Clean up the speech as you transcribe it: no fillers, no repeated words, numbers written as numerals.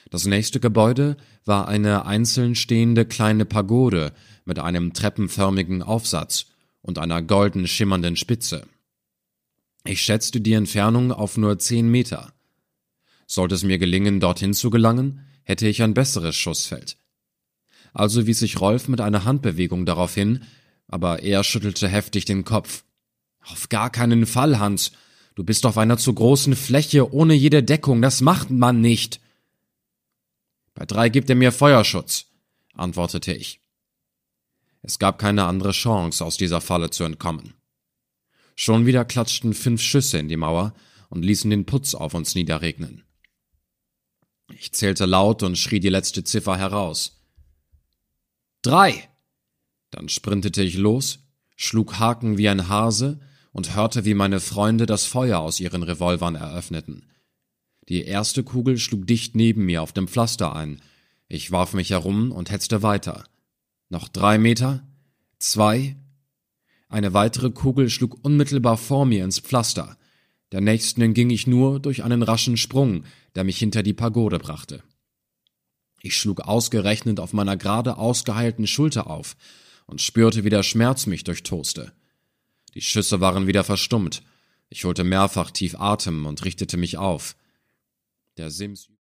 Das nächste Gebäude war eine einzeln stehende kleine Pagode mit einem treppenförmigen Aufsatz und einer golden schimmernden Spitze. Ich schätzte die Entfernung auf nur 10 Meter. Sollte es mir gelingen, dorthin zu gelangen, hätte ich ein besseres Schussfeld. Also wies ich Rolf mit einer Handbewegung darauf hin, aber er schüttelte heftig den Kopf. »Auf gar keinen Fall, Hans. Du bist auf einer zu großen Fläche ohne jede Deckung, das macht man nicht.« »Bei 3 gibt er mir Feuerschutz«, antwortete ich. Es gab keine andere Chance, aus dieser Falle zu entkommen. Schon wieder klatschten 5 Schüsse in die Mauer und ließen den Putz auf uns niederregnen. Ich zählte laut und schrie die letzte Ziffer heraus. 3! Dann sprintete ich los, schlug Haken wie ein Hase und hörte, wie meine Freunde das Feuer aus ihren Revolvern eröffneten. Die erste Kugel schlug dicht neben mir auf dem Pflaster ein. Ich warf mich herum und hetzte weiter. Noch 3 Meter, 2. Eine weitere Kugel schlug unmittelbar vor mir ins Pflaster. Der nächsten entging ich nur durch einen raschen Sprung, der mich hinter die Pagode brachte. Ich schlug ausgerechnet auf meiner gerade ausgeheilten Schulter auf und spürte, wie der Schmerz mich durchtoste. Die Schüsse waren wieder verstummt. Ich holte mehrfach tief Atem und richtete mich auf. Der Sims